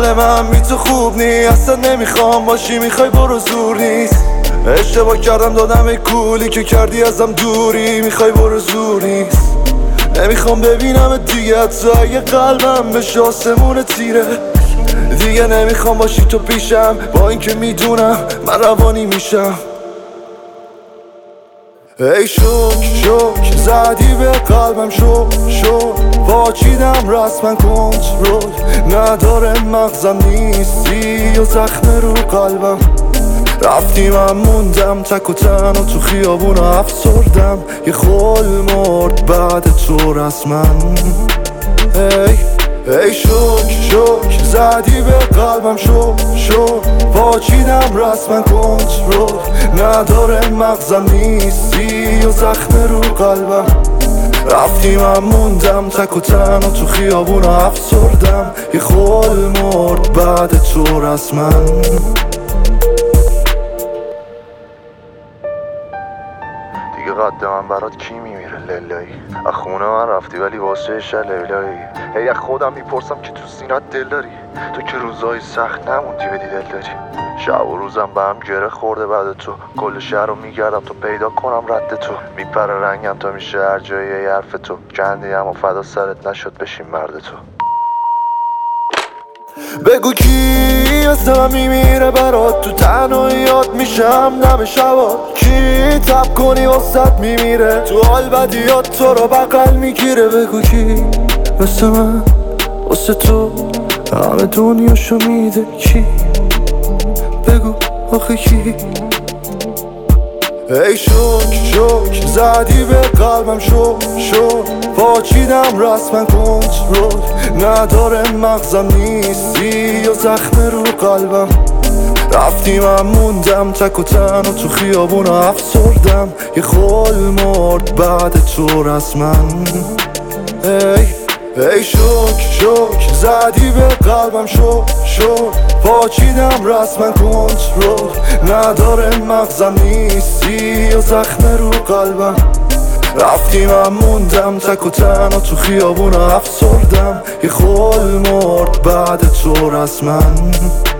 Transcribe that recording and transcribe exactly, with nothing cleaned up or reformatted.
حال من بی تو خوب نیست، اصلا نمیخوام باشی، میخوای برو زور نیست. اشتباه کردم دادم ای کولی که کردی ازم دوری، میخوای برو زور نیست. نمیخوام ببینم دیگه حتی اگه قلبم بشه آسمون تیره. دیگه نمیخوام باشی تو پیشم، با اینکه میدونم من روانی میشم. ای شوک شوک زدی به قلبم، شوک شوک واچیدم رسما کنترل نداره مغزم، نیستی و زخم رو قلبم. رفتی من موندم تک و تنها تو خیابون افسردم، یه خل مرد بعد تو رسما. ای ای شوک شوک زدی به قلبم، شوک شوک واچیدم رسما کنترل نداره مغزم، نیستی و زخم رو قلبم. رفتی من موندم تک و تنها تو خیابون افسردم، یه خل مرد بعد تو رسما. دیگه قد من برات کی میمیره للهی؟ از خونه من رفتی ولی واسه شه لیلایی. هی از خودم میپرسم که تو سینت دل داری، تو که روزای سخت نموندی بدی دل داری. شب و روزم به هم گره خورده بعد تو، کل شهر رو میگردم تو پیدا کنم رد تو. میپره رنگم تا میشه هر جایی یه حرف تو، کندیم و فدا سرت نشد بشین مرد تو. بگو کی مثل من میمیره برات، تو تنهاییات میشم دم شبا. کی تب کنی وسط میمیره، تو حال بدیات تو رو بغل میگیره. بگو کی مثل من واسه تو همه دنیاشو میده. کی بگو آخه کی؟ ای شوک شوک زدی به قلبم، شوک شوک واچیدم رسما کنترل نداره مغزم، نیستی و زخم رو قلبم. رفتی من موندم تک و تنها تو خیابون افسردم، یه خل مرد بعد تو رسما. ای ای شوک شوک زدی به قلبم، شوک شوک واچیدم رسما کنترل نداره مغزم، نیستی و زخم رو قلبم. رفتی من موندم تک و تنها تو خیابون افسردم، یه خل مرد بعد تو رسما.